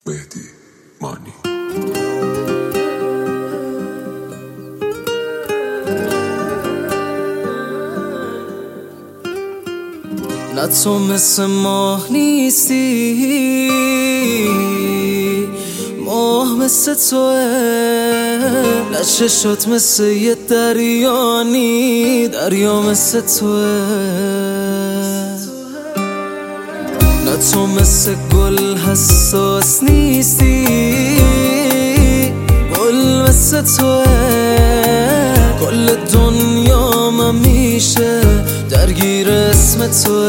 مهدی مانی. نه تو مثل ماه نیستی، ماه مثل توه. نه چشات مثل یه دریا نی، دریا مثل توه. نه تو مثل گل حساس نیستی، گل مثل توه. کل دنیا من میشه درگیر اسم توه.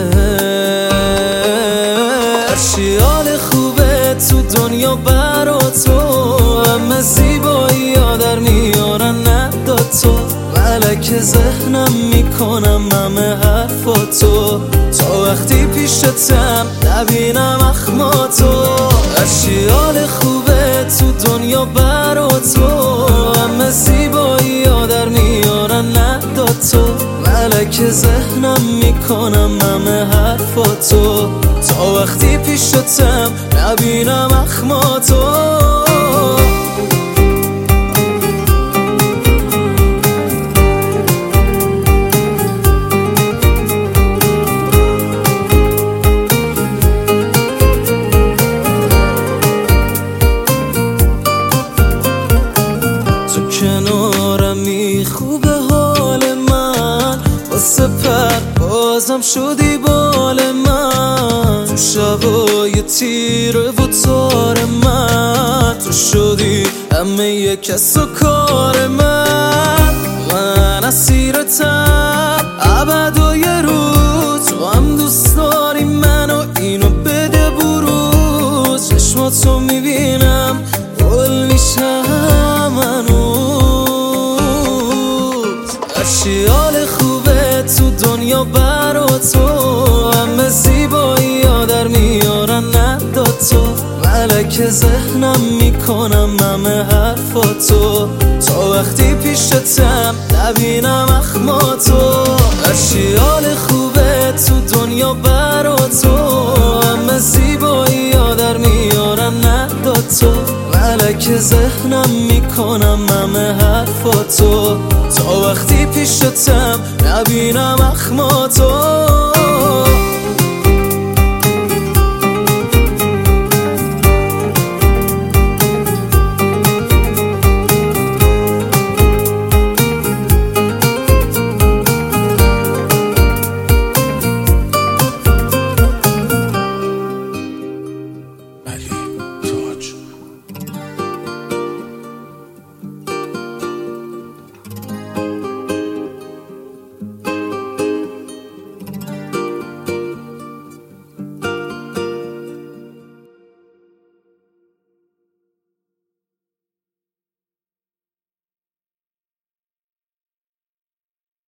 هرچی حال خوبه تو دنیا برا تو، همه زیبایی ها در میارن نداد تو. ملک ذهنم میکنم همه حرفاتو، تا وقتی پیشتم نبینم اخماتو. هرچی حال خوبه تو دنیا برا تو، همه زیبایی ها در میارن نداد تو. ملک ذهنم میکنم همه حرفاتو، تا وقتی پیشتم نبینم اخماتو. کنارمی خوبه حال من، واسه پروازم شدی بال من. تو شبای تیره و تار من، تو شدی همه ی کس و کار من. من اسیرتم ابد و یه روز، تو هم دوست داری منو، اینو بده بروز. چشماتو میبینم گل میشم منو. هرچی حال خوبه تو دنیا برا تو، همه زیبایی ها در میارن نداد تو. ملک ذهنم میکنم همه حرفاتو، تا وقتی پیشتم نبینم اخماتو. هرچی حال خوبه تو دنیا برا تو، همه زیبایی ها در میارن نداد تو. ملک ذهنم میکنم همه حرفاتو، تا وقتی پیشتم نبینم اخماتو.